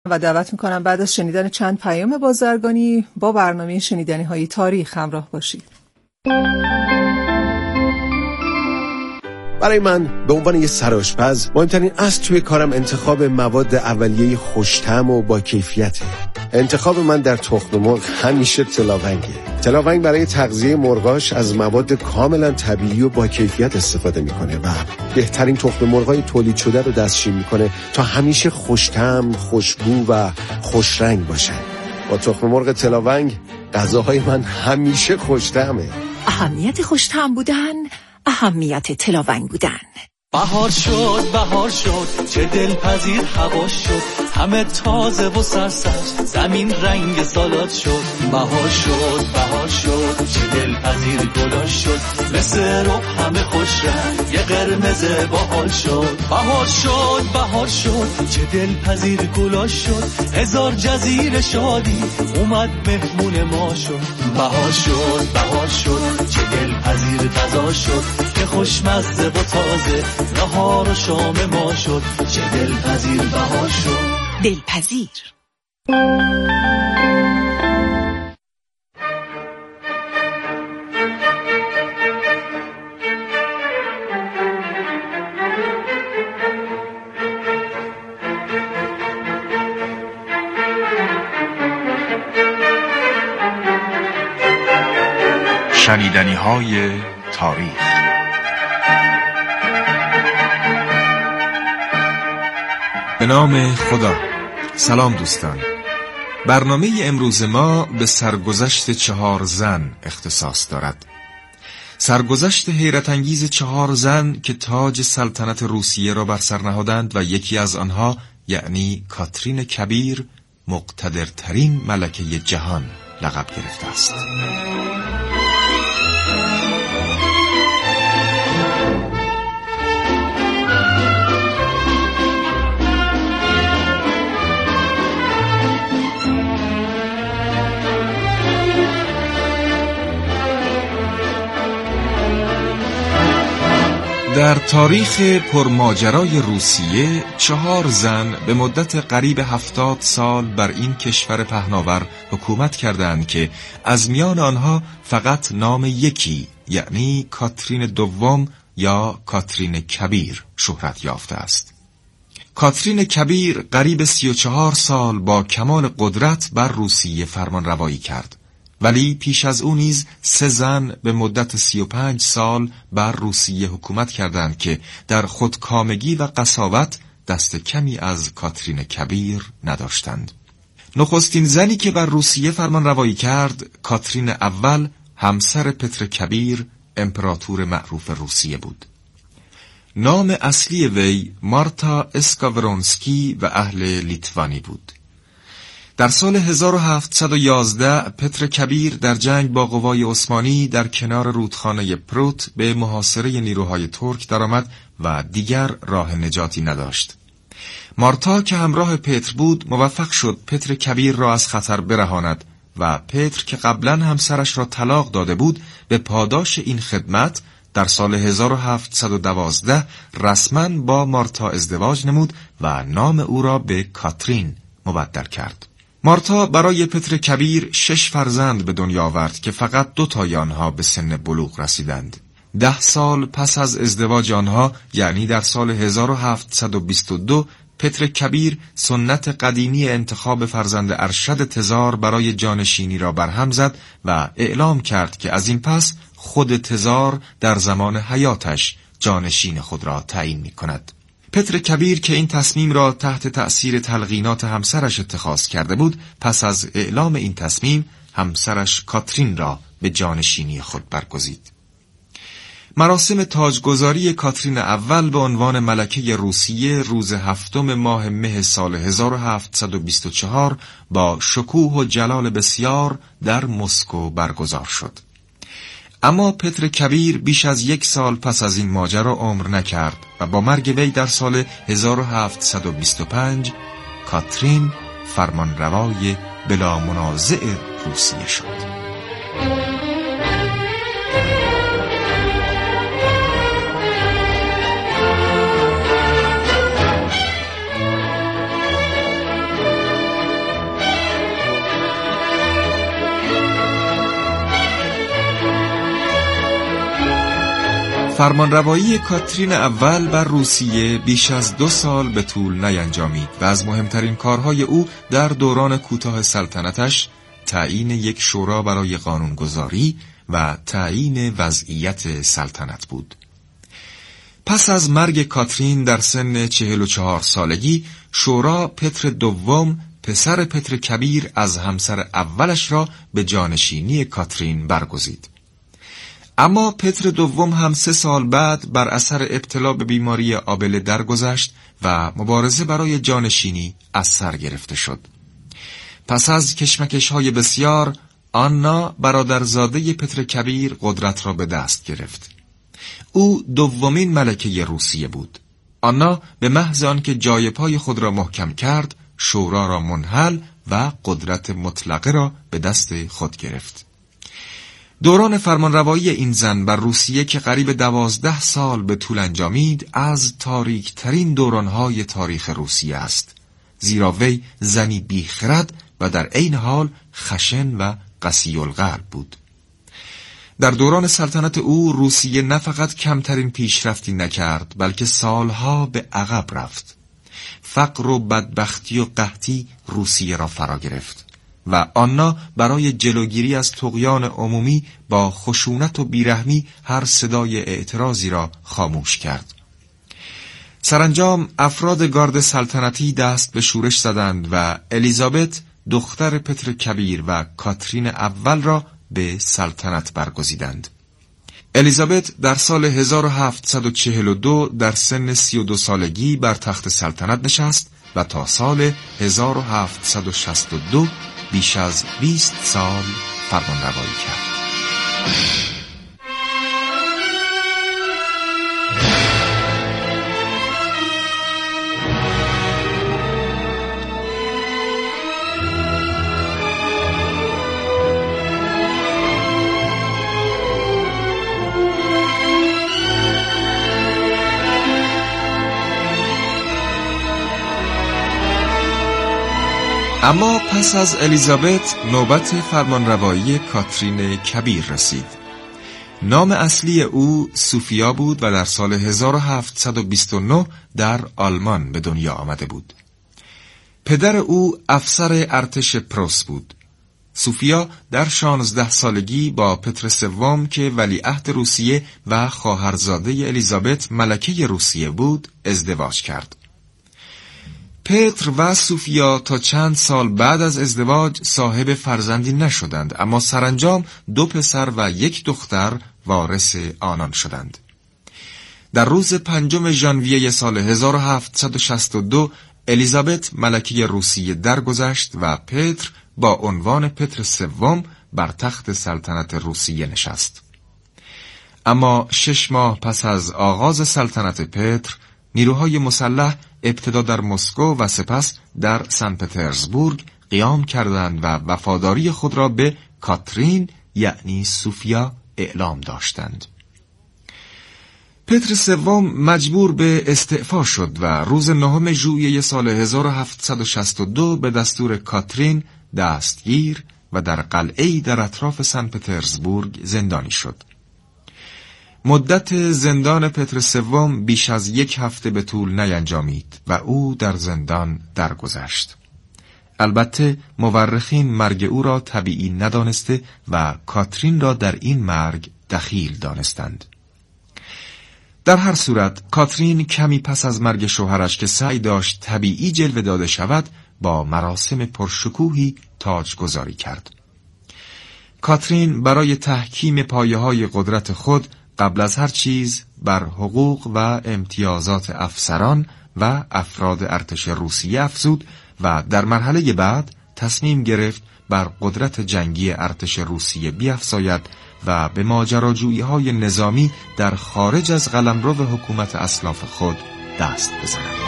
و دعوت میکنم بعد از شنیدن چند پیام بازرگانی با برنامه شنیدنی های تاریخ همراه باشید. برای من به عنوان یه سرآشپز مهمترین اصل توی کارم انتخاب مواد اولیه خوش‌طعم و با کیفیته. انتخاب من در تخم مرغ همیشه تلاونگه. تلاونگ برای تغذیه مرغاش از مواد کاملا طبیعی و با کیفیت استفاده میکنه و بهترین تخم مرغای تولید شده رو دستشویی میکنه تا همیشه خوش‌طعم، خوشبو و خوشرنگ باشن. با تخم مرغ تلاونگ غذاهای من همیشه خوش‌طعمه. اهمیت خوش‌طعم بودن، اهمیت تلاونگ بودن. بهار شد چه دلپذیر هوا شد، همه تازه و سرسبز، زمین رنگ سالاد شد. بهار شد چه دلپذیر گلا شد، مثل رب همه خوش رنگ، یه قرمز باحال شد. بهار شد چه دلپذیر گلا شد، هزار جزیره شادی اومد مهمون ما شد. بهار شد چه دلپذیر غذا شد، که خوشمزه و تازه نهار و شام ما شد. چه دلپذیر بهار شد. دلپذیر. شنیدنی‌های تاریخ. به نام خدا. سلام دوستان. برنامه امروز ما به سرگذشت 4 زن اختصاص دارد. سرگذشت حیرت انگیز 4 زن که تاج سلطنت روسیه را بر سر نهادند و یکی از آنها یعنی کاترین کبیر مقتدرترین ملکه جهان لقب گرفته است. در تاریخ پرماجرای روسیه 4 زن به مدت قریب 70 سال بر این کشور پهناور حکومت کردند که از میان آنها فقط نام یکی یعنی کاترین دوم یا کاترین کبیر شهرت یافته است. کاترین کبیر قریب 34 سال با کمال قدرت بر روسیه فرمان روایی کرد. ولی پیش از او نیز 3 زن به مدت 35 سال بر روسیه حکومت کردند که در خودکامگی و قساوت دست کمی از کاترین کبیر نداشتند. نخستین زنی که بر روسیه فرمان روایی کرد کاترین اول همسر پتر کبیر امپراتور معروف روسیه بود. نام اصلی وی مارتا اسکاورونسکی و اهل لیتوانی بود. در سال 1711 پتر کبیر در جنگ با قوای عثمانی در کنار رودخانه پروت به محاصره نیروهای ترک درآمد و دیگر راه نجاتی نداشت. مارتا که همراه پتر بود موفق شد پتر کبیر را از خطر برهاند و پتر که قبلا همسرش را طلاق داده بود به پاداش این خدمت در سال 1712 رسما با مارتا ازدواج نمود و نام او را به کاترین مبدل کرد. مارتا برای پتر کبیر 6 فرزند به دنیا آورد که فقط 2 تای آنها به سن بلوغ رسیدند. 10 سال پس از ازدواج آنها یعنی در سال 1722 پتر کبیر سنت قدیمی انتخاب فرزند ارشد تزار برای جانشینی را برهم زد و اعلام کرد که از این پس خود تزار در زمان حیاتش جانشین خود را تعیین می کند. پتر کبیر که این تصمیم را تحت تأثیر تلقینات همسرش اتخاذ کرده بود پس از اعلام این تصمیم همسرش کاترین را به جانشینی خود برگزید. مراسم تاجگذاری کاترین اول به عنوان ملکه روسیه روز 7 ماه مه سال 1724 با شکوه و جلال بسیار در مسکو برگزار شد. اما پتر کبیر بیش از 1 سال پس از این ماجرا عمر نکرد و با مرگ وی در سال 1725 کاترین فرمانروای بلا منازع روسیه شد. فرمانروایی کاترین اول بر روسیه بیش از 2 سال به طول نینجامید و از مهمترین کارهای او در دوران کوتاه سلطنتش تعیین یک شورا برای قانونگذاری و تعیین وضعیت سلطنت بود. پس از مرگ کاترین در سن 44 سالگی، شورا پتر دوم پسر پتر کبیر از همسر اولش را به جانشینی کاترین برگزید. اما پتر دوم هم 3 سال بعد بر اثر ابتلا به بیماری آبله درگذشت و مبارزه برای جانشینی از سر گرفته شد. پس از کشمکش‌های بسیار، آنا برادرزاده پتر کبیر قدرت را به دست گرفت. او دومین ملکه روسیه بود. آنا به محض آنکه جای پای خود را محکم کرد، شورا را منحل و قدرت مطلقه را به دست خود گرفت. دوران فرمانروایی این زن بر روسیه که قریب 12 سال به طول انجامید، از تاریک ترین دورانهای تاریخ روسیه است، زیرا وی زنی بیخرد و در عین حال خشن و قسی القلب بود. در دوران سلطنت او روسیه نه فقط کمترین پیشرفتی نکرد، بلکه سالها به عقب رفت. فقر و بدبختی و قحطی روسیه را فرا گرفت و آنا برای جلوگیری از طغیان عمومی با خشونت و بیرحمی هر صدای اعتراضی را خاموش کرد. سرانجام افراد گارد سلطنتی دست به شورش زدند و الیزابت دختر پتر کبیر و کاترین اول را به سلطنت برگزیدند. الیزابت در سال 1742 در سن 32 سالگی بر تخت سلطنت نشست و تا سال 1762 بیش از 20 سال فرمانروایی کرد. اما پس از الیزابت نوبت فرمانروایی کاترین کبیر رسید. نام اصلی او سوفیا بود و در سال 1729 در آلمان به دنیا آمده بود. پدر او افسر ارتش پروس بود. سوفیا در 16 سالگی با پتر سوم که ولیعهد روسیه و خواهرزاده الیزابت ملکه روسیه بود ازدواج کرد. پتر و سوفیا تا چند سال بعد از ازدواج صاحب فرزندی نشدند، اما سرانجام 2 پسر و 1 دختر وارث آنان شدند. در روز 5 ژانویه سال 1762 الیزابت ملکه روسیه درگذشت و پتر با عنوان پتر سوم بر تخت سلطنت روسیه نشست. اما 6 ماه پس از آغاز سلطنت پتر، نیروهای مسلح ابتدا در مسکو و سپس در سن پترزبورگ قیام کردند و وفاداری خود را به کاترین یعنی سوفیا اعلام داشتند. پتر سوم مجبور به استعفا شد و روز 9 ژوئیه سال 1762 به دستور کاترین دستگیر و در قلعه‌ای در اطراف سن پترزبورگ زندانی شد. مدت زندان پتر سوم بیش از 1 هفته به طول نینجامید و او در زندان درگذشت. البته مورخین مرگ او را طبیعی ندانسته و کاترین را در این مرگ دخیل دانستند. در هر صورت کاترین کمی پس از مرگ شوهرش که سعی داشت طبیعی جلوه داده شود، با مراسم پرشکوهی تاجگذاری کرد. کاترین برای تحکیم پایه‌های قدرت خود قبل از هر چیز بر حقوق و امتیازات افسران و افراد ارتش روسیه افزود و در مرحله بعد تصمیم گرفت بر قدرت جنگی ارتش روسیه بیفزاید و به ماجراجویی‌های نظامی در خارج از قلمرو حکومت اسلاف خود دست بزند.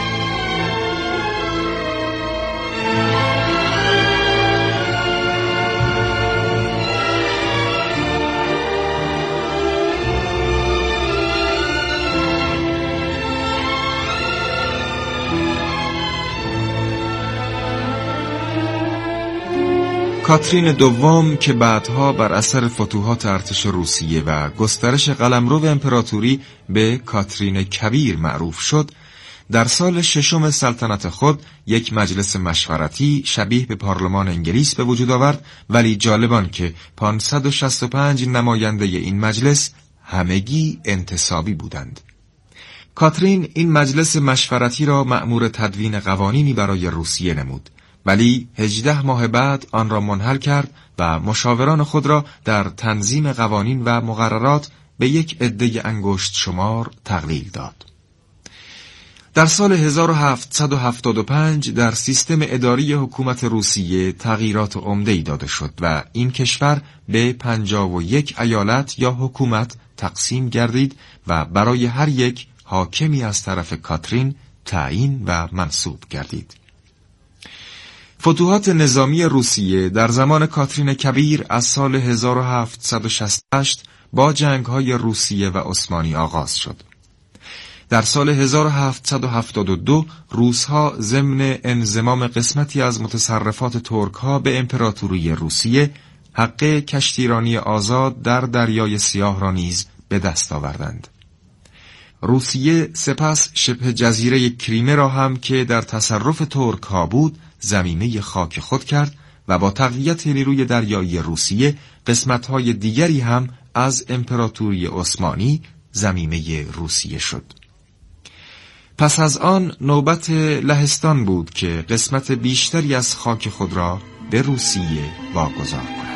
کاترین دوم که بعدها بر اثر فتوحات ارتش روسیه و گسترش قلمرو امپراتوری به کاترین کبیر معروف شد، در سال 6 سلطنت خود یک مجلس مشورتی شبیه به پارلمان انگلیس به وجود آورد، ولی جالبان که 565 نماینده این مجلس همگی انتصابی بودند. کاترین این مجلس مشورتی را مأمور تدوین قوانینی برای روسیه نمود، ولی 18 ماه بعد آن را منحل کرد و مشاوران خود را در تنظیم قوانین و مقررات به یک عده انگشت شمار تقلیل داد. در سال 1775 در سیستم اداری حکومت روسیه تغییرات عمده‌ای داده شد و این کشور به 51 ایالت یا حکومت تقسیم گردید و برای هر یک حاکمی از طرف کاترین تعیین و منصوب گردید. فتوحات نظامی روسیه در زمان کاترین کبیر از سال 1768 با جنگ‌های روسیه و عثمانی آغاز شد. در سال 1772 روس‌ها ضمن انضمام قسمتی از متصرفات ترک‌ها به امپراتوری روسیه حق کشتیرانی آزاد در دریای سیاه را نیز به دست آوردند. روسیه سپس شبه جزیره کریمه را هم که در تصرف ترک‌ها بود ضمیمه خاک خود کرد و با تقویت نیروی دریایی روسیه قسمت‌های دیگری هم از امپراتوری عثمانی ضمیمه روسیه شد. پس از آن نوبت لهستان بود که قسمت بیشتری از خاک خود را به روسیه واگذار کند.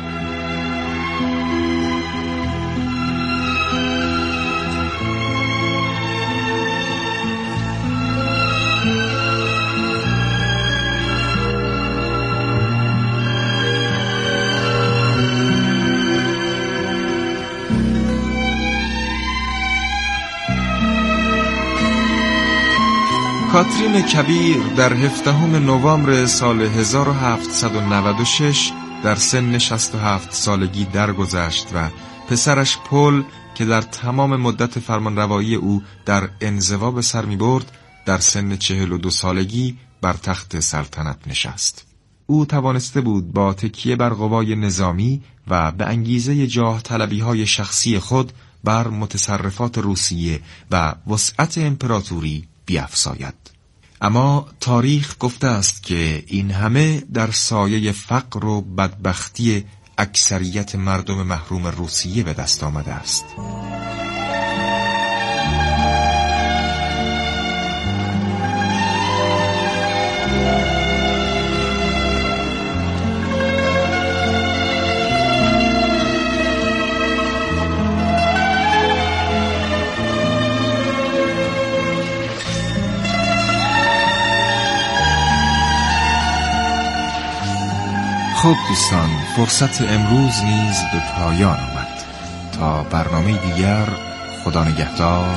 کاترین کبیر در 17 نوامبر سال 1796 در سن 67 سالگی درگذشت و پسرش پل که در تمام مدت فرمانروایی او در انزوا به سر می‌برد در سن 42 سالگی بر تخت سلطنت نشست. او توانسته بود با تکیه بر قوای نظامی و به انگیزه جاه طلبی‌های شخصی خود بر متصرفات روسیه و وسعت امپراتوری بیفزاید. اما تاریخ گفته است که این همه در سایه فقر و بدبختی اکثریت مردم محروم روسیه به دست آمده است. خب دوستان، فرصت امروز نیز به پایان آمد. تا برنامه دیگر، خدا نگهدار.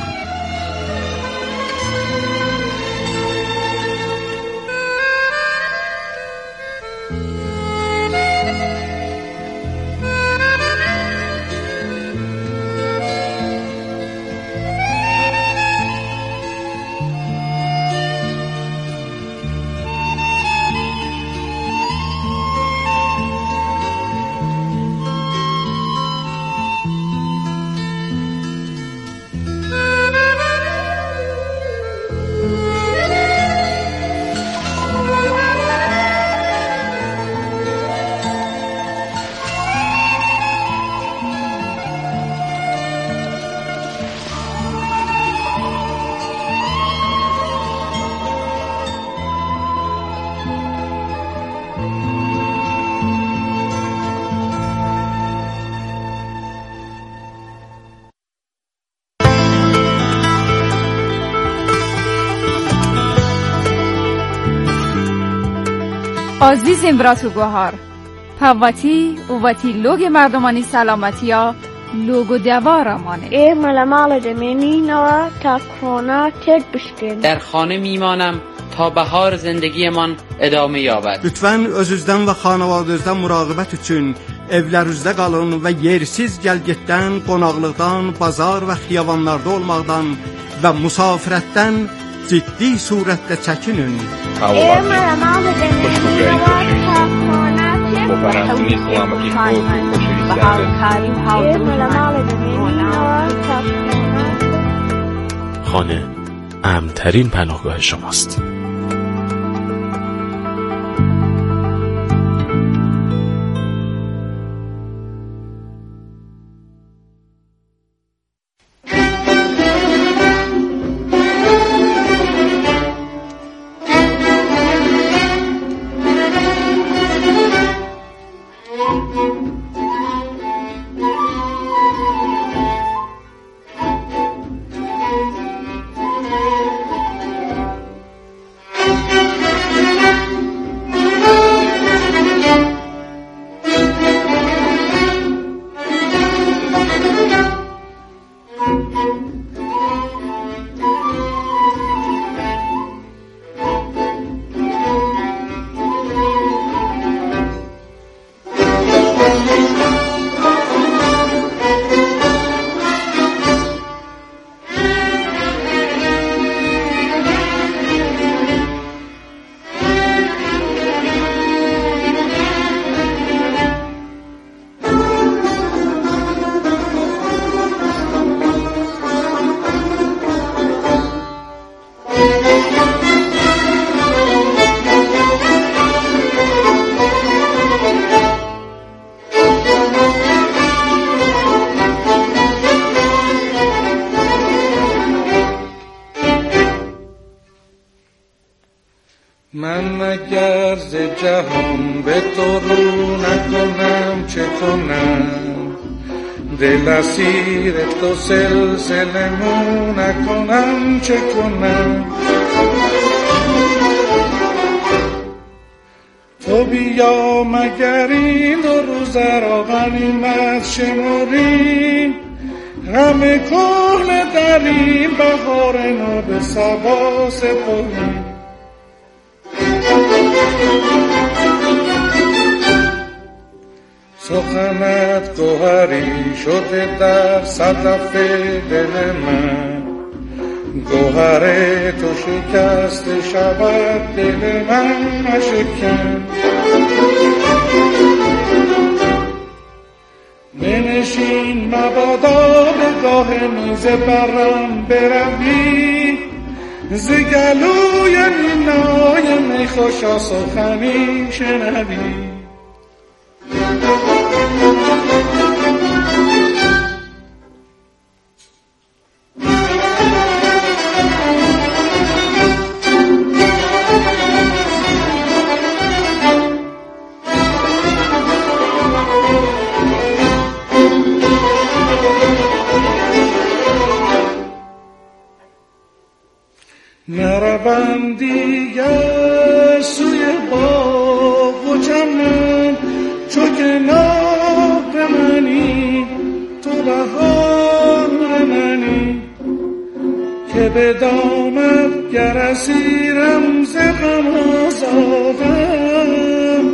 عزیزیم براتوگوهار پاواتی اوواتی لوگ مردمانی سلامتیا لوگو دوارمانه ای ملمال دمینی نوا تا کرونا ترد بشکن. در خانه میمانم تا بهار زندگیمان ادامه یابد. Lütfen özünüzdən və xanavadınızdan muraqibət üçün evlərinizdə qalın və yersiz gəlgitdən, qonaqlıqdan, bazar və xiyabanlarda olmaqdan və musafirətdən ciddi surətdə çəkinin. ای ملمال دمینی نوا تا کرونا ترد خانه امن‌ترین پناهگاه شماست. من اگر ز جهان به تو رو نکنم چه کنم، دل اسیر تو سلسله مو نکنم چه کنم. تو بیا مگر این دو روزه را غنیمت شمری، غم کهنه در این بهار نو به صبا سپری. سخنت گوهری شده در صدف دل من، گوهر تو شکسته شود دل من نشکن. بنشین مبادا به گاه میز برم بروی، ز گلوی نینای میخوشا سخنی شنوی. نروم دیگر سوی باغ و چمن، چو کنار منی تو بهار منی، که به دامت گر اسیرم ز غم آزادم.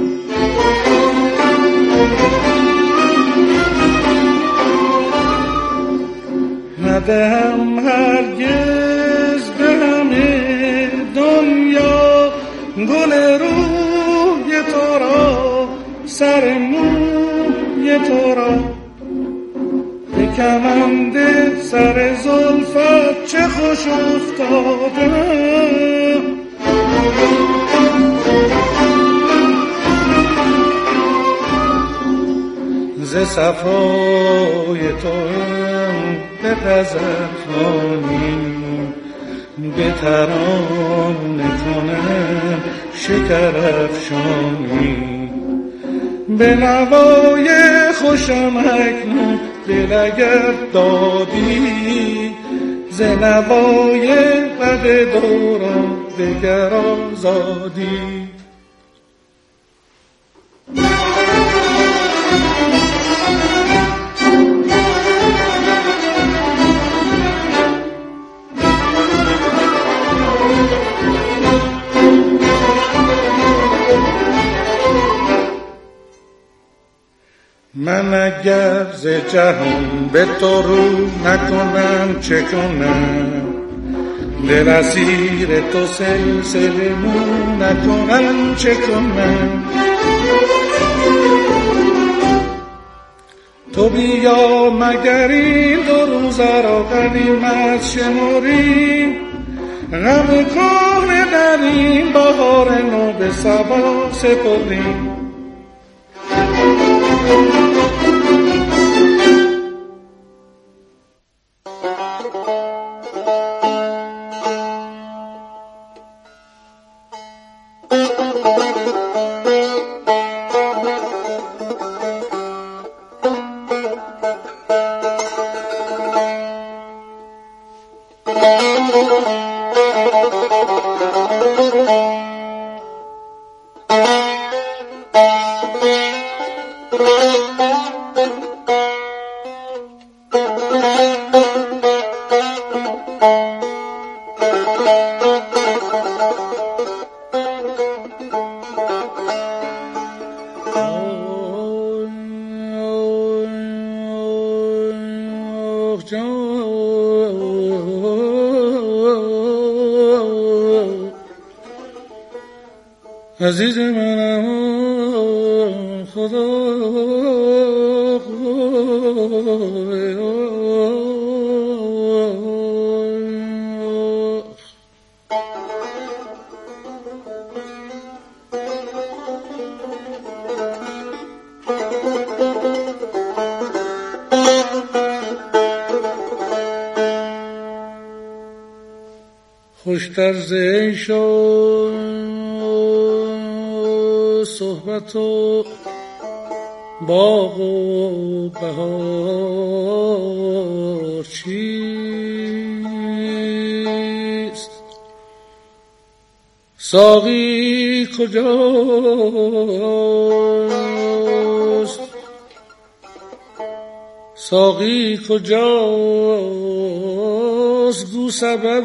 ندهم هرگز به همه دنیا گل روی تو را، سر موی تو را، به کمند سر زلفت چه خوش افتادم. ز صفای توام بپزد خانی، به ترانه کنم شکر افشانی. به نوای خوشم اکنون دل اگر دادی، ز نوای بد دوران دگر آزادی. من اگر ز جهان به تو رو نکنم چه کنم، دل اسیر تو سلسله مو نکنم چه کنم. تو بیا مگر این 2 روزه را غنیمت شمریم، غم کهنه در این بهار نو به صبا سپریم. عزیز منم خدا خوشتر ز صحبت و باغ و بهار چیست؟ ساقی کجاست؟ ساقی کجاست؟ گو سبب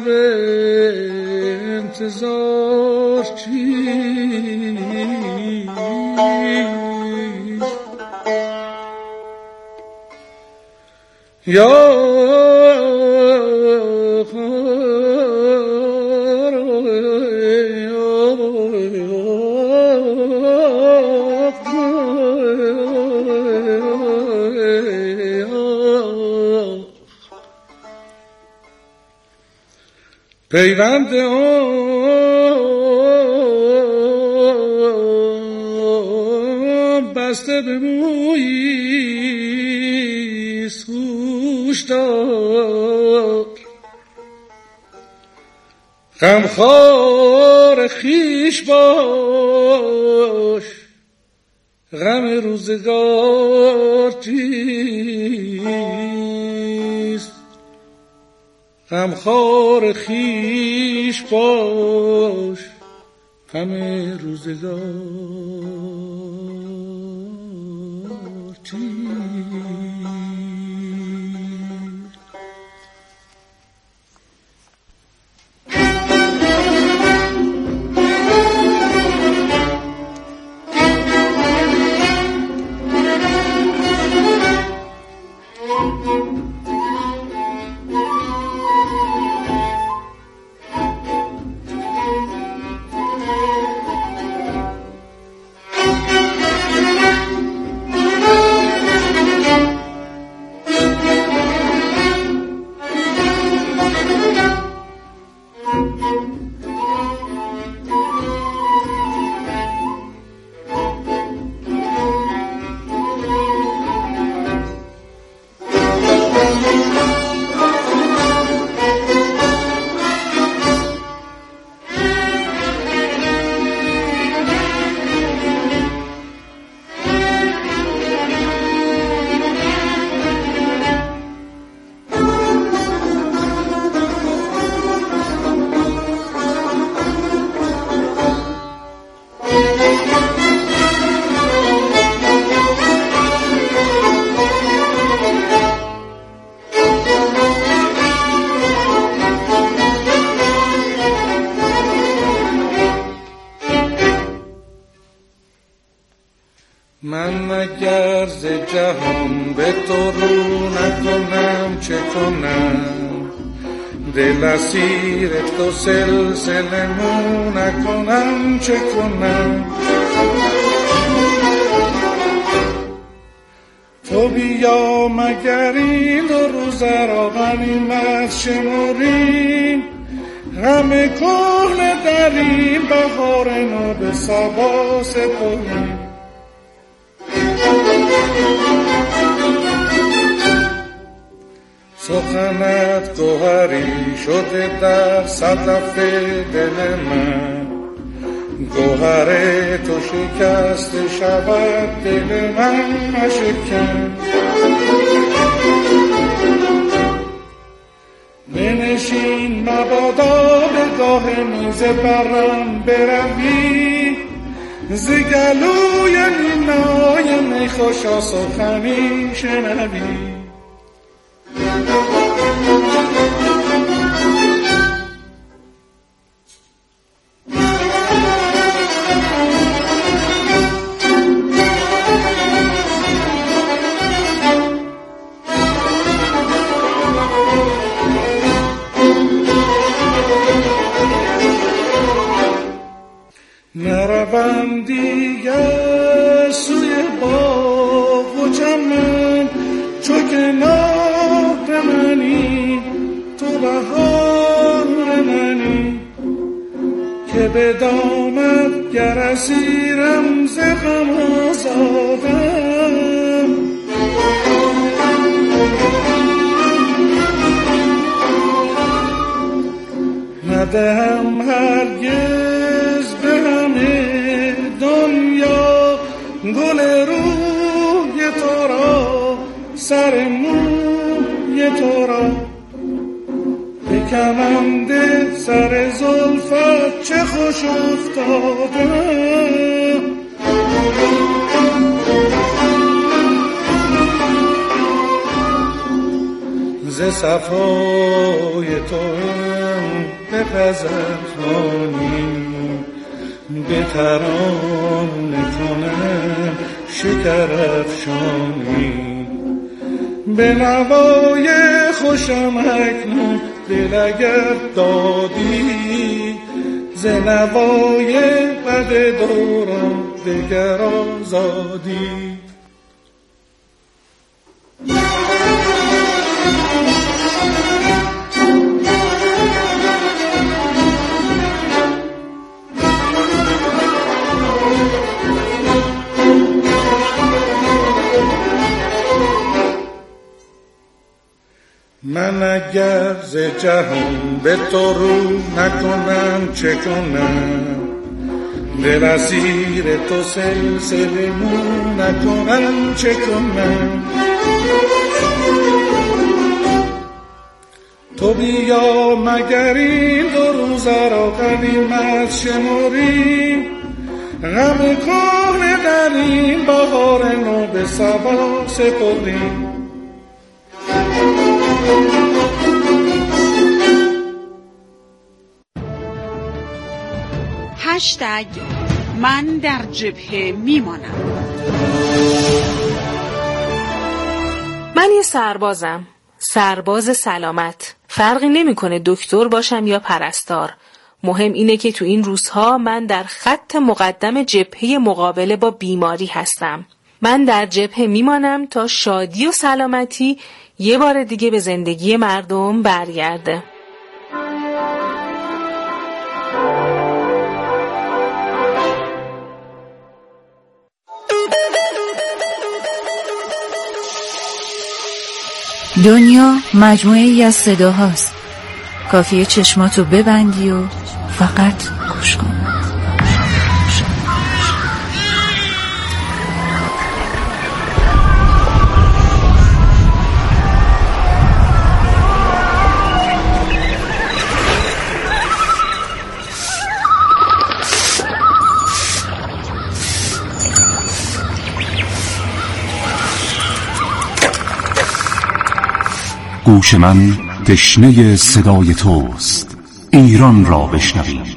انتظار چیست؟ یا پیوند بسته به مویی سوش دار، غمخوار خویش باش، غم روزگار چیست؟ غمخوار خویش باش، غم روزگار چیست؟ من اگر ز جهان به تو رو نکنم چه کنم؟ دل اسیر تو سلسله مو نکنم چه کنم؟ تو تو بیا مگر این 2 روز را غنیمت شمریم، غم کهنه در این بهار نو به صبا سپریم. سخنت گوهری شده در صدف دل من، گوهر تو شکسته شود دل من نشکن. بنشین مبادا به گاه میز برم بروی، ز گلوی نینای می خوشا سخنی شنوی. نروم دیگر سوی باغ و چمن، چو کنار منی تو بهار منی، که به دامت گر اسیرم ز غم آزادم. ندهم هرگز به همه دنیا گل روی تو را، سر موی تو را، به کمند سر زلفت چه خوش افتادم. ز صفای تو بپزد خانی، به ترانه کنم شکر افشانی. به نوای خوشم اکنون دل اگر دادی، ز نوای بد دوران دگر آزادی. من اگر ز جهان به تو رو نکنم چه کنم، دل اسیر تو سلسله مو نکنم چه کنم. تو بیا مگر این 2 روز را غنیمت شمریم، غم کهنه در این بهار نو به صبا سپریم. من در جبهه میمانم. من یه سربازم، سرباز سلامت. فرقی نمیکنه دکتر باشم یا پرستار. مهم اینه که تو این روزها من در خط مقدم جبهه مقابله با بیماری هستم. من در جبهه میمانم تا شادی و سلامتی یه بار دیگه به زندگی مردم برگرده. دنیا مجموعه‌ای از صداهاست. کافیه چشماتو ببندی و فقط گوش کن. گوش من تشنه صدای توست، ایران را بشنویم.